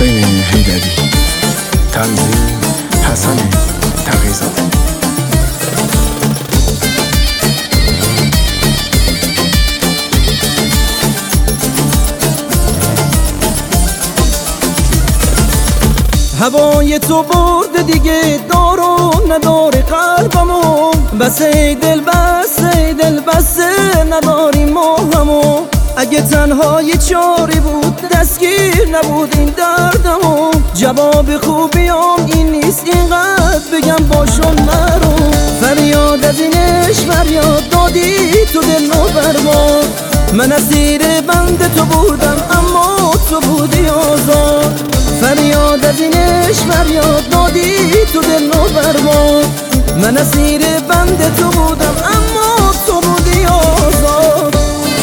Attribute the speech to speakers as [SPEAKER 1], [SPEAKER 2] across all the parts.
[SPEAKER 1] حسین حیدری، تنظیم حسن تقی‌زاده.
[SPEAKER 2] هوای تو برد دیگه دارو نداره قلبمو، بس ای دل بس نداری ماهمو. اگه تنهای چاری بود دستگیر نبود این دردمو. جواب خوبیام این نیست اینقدر بگم باشون نرو. فریاد از این عشق فریاد دادی تو دل نوبرما. من اسیر بند تو بودم اما تو بودی آزاد. فریاد از این عشق فریاد دادی تو دل نوبرما. من اسیر بند تو بودم اما تو بودی آزاد.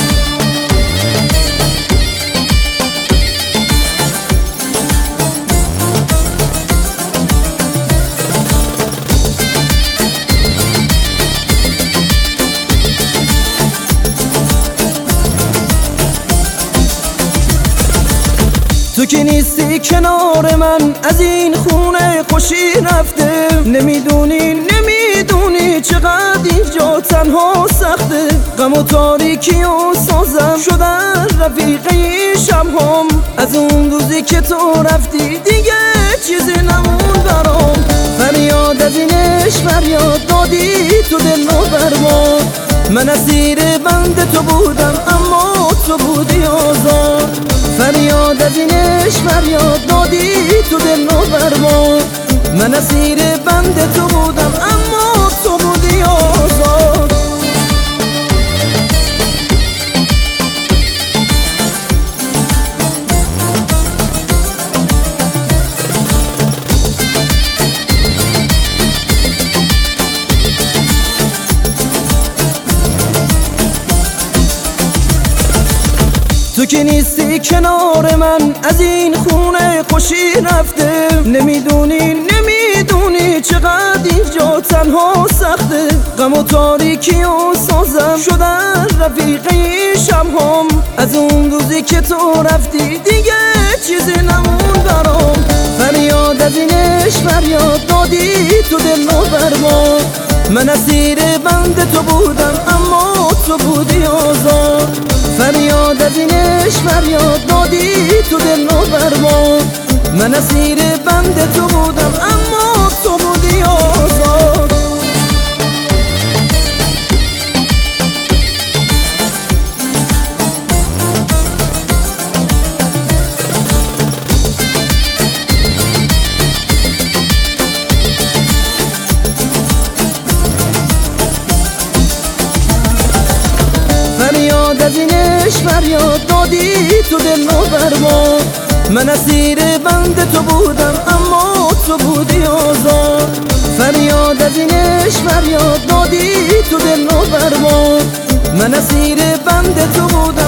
[SPEAKER 2] تو که نیستی کنار من از این خونه خوشی رفته. نمیدونی چقدر اینجا تنها سخته. غم و تاریکی و سازم شدن رفیقه شبهام. از اون روزی که تو رفتی دیگه چیزی نمون برام. فریاد از این عشق فریاد دادی تو دل نوبرما. من اسیر بند تو بودم اما تو بودی آزاد. فریاد از این عشق فریاد دادی تو دل نوبرما. من اسیر بند تو بودم اما تو بودی آزاد. تو که نیستی کنار من از این خونه خوشی رفته. نمیدونی چقدر اینجا تنها سخته. غم و تاریکی و سازم شدن رفیقه شبهام. از اون روزی که تو رفتی دیگه چیزی نمون برام. فریاد از این عشق فریاد دادی تو دل نوبرما. من اسیر بند تو بودم اما تو بودی آزاد. فریاد از این عشق فریاد دادی تو دل نوبرما. من اسیر بند تو بودم اما تو بودی آزاد. فریاد از این عشق فریاد دادی تو دل نوبرما. من اسیر بند تو بودم اما تو بودی آزاد. فریاد از این عشق فریاد دادی تو دل نوبرما. من اسیر بند تو بودم